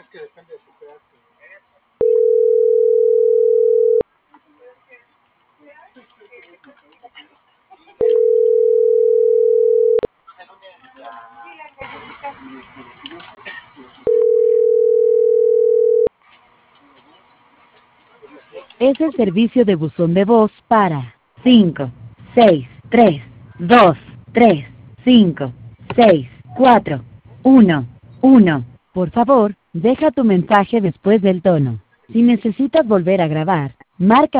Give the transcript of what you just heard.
Es el servicio de buzón de voz para 5, 6, 3, 2, 3, 5, 6, 4, 1, 1. Por favor, deja tu mensaje después del tono. Si necesitas volver a grabar, marca